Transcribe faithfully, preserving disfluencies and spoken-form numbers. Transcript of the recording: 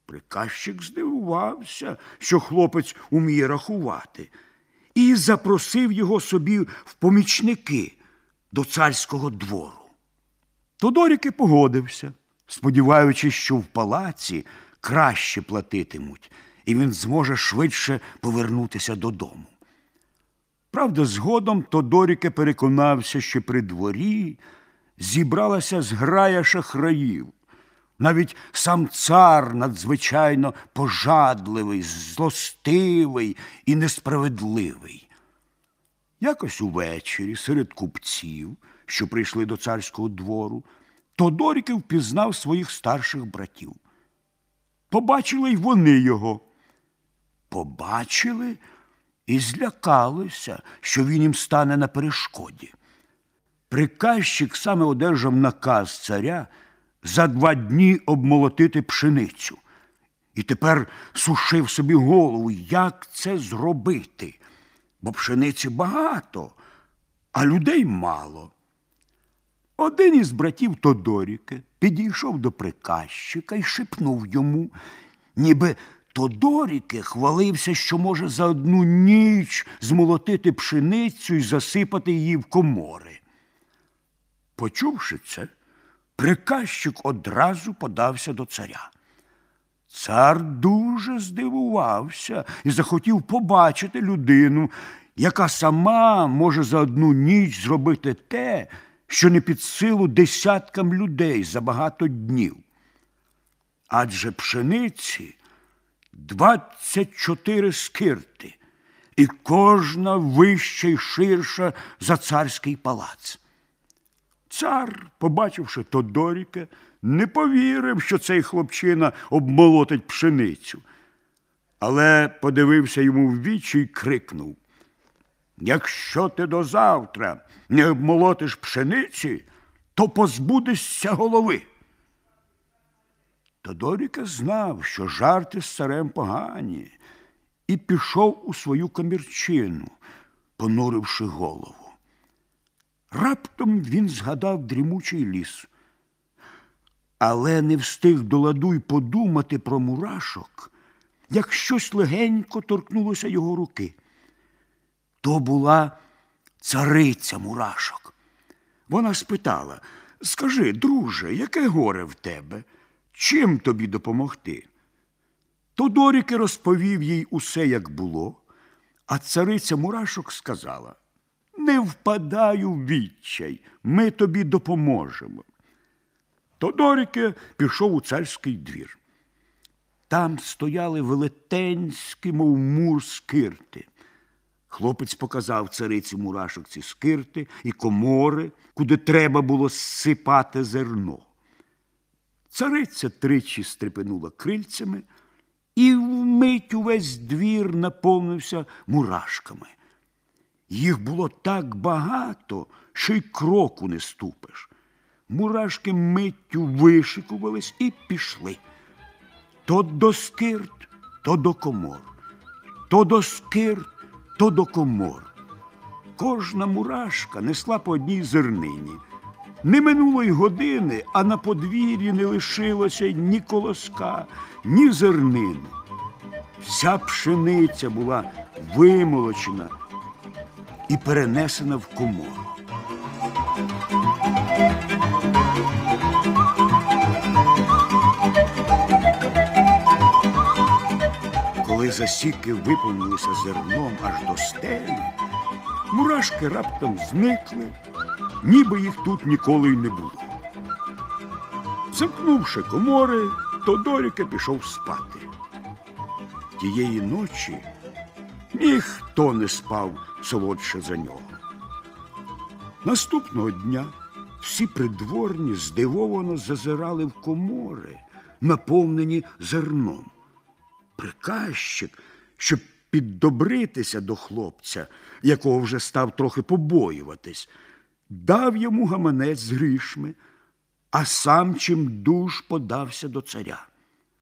Приказчик здивувався, що хлопець уміє рахувати, і запросив його собі в помічники до царського двору. Тодорік і погодився, сподіваючись, що в палаці краще платитимуть, і він зможе швидше повернутися додому. Правда, згодом Тодоріке переконався, що при дворі зібралася зграя шахраїв. Навіть сам цар надзвичайно пожадливий, злостивий і несправедливий. Якось увечері серед купців, що прийшли до царського двору, Тодорік впізнав своїх старших братів. Побачили й вони його. Побачили і злякалися, що він їм стане на перешкоді. Приказчик саме одержав наказ царя за два дні обмолотити пшеницю. І тепер сушив собі голову, як це зробити, бо пшениці багато, а людей мало. Один із братів Тодоріка підійшов до приказчика і шепнув йому, ніби Тодоріке хвалився, що може за одну ніч змолотити пшеницю і засипати її в комори. Почувши це, приказчик одразу подався до царя. Цар дуже здивувався і захотів побачити людину, яка сама може за одну ніч зробити те, що не під силу десяткам людей за багато днів. Адже пшениці двадцять чотири скирти, і кожна вища й ширша за царський палац. Цар, побачивши Тодоріка, не повірив, що цей хлопчина обмолотить пшеницю. Але подивився йому в вічі й крикнув: «Якщо ти до завтра не обмолотиш пшениці, то позбудешся голови». Тодоріка знав, що жарти з царем погані, і пішов у свою комірчину, понуривши голову. Раптом він згадав дрімучий ліс, але не встиг до ладу й подумати про мурашок, як щось легенько торкнулося його руки. То була цариця мурашок. Вона спитала: «Скажи, друже, яке горе в тебе? Чим тобі допомогти?» Тодорік розповів їй усе, як було, а цариця мурашок сказала: «Не впадай у відчай, ми тобі допоможемо». Тодорік пішов у царський двір. Там стояли велетенські, мов мур, скирти. Хлопець показав цариці мурашок ці скирти і комори, куди треба було зсипати зерно. Цариця тричі стрепенула крильцями, і вмить увесь двір наповнився мурашками. Їх було так багато, що й кроку не ступиш. Мурашки миттю вишикувались і пішли. То до скирт, то до комор, то до скирт, то до комор. Кожна мурашка несла по одній зернині. Не минуло й години, а на подвір'ї не лишилося ні колоска, ні зернини. Вся пшениця була вимолочена і перенесена в комору. Коли засіки виповнилися зерном аж до стелі, мурашки раптом зникли, ніби їх тут ніколи й не було. Замкнувши комори, Тодорік пішов спати. Тієї ночі ніхто не спав солодше за нього. Наступного дня всі придворні здивовано зазирали в комори, наповнені зерном. Приказчик, щоб піддобритися до хлопця, якого вже став трохи побоюватись, дав йому гаманець з грішми, а сам чимдуж подався до царя.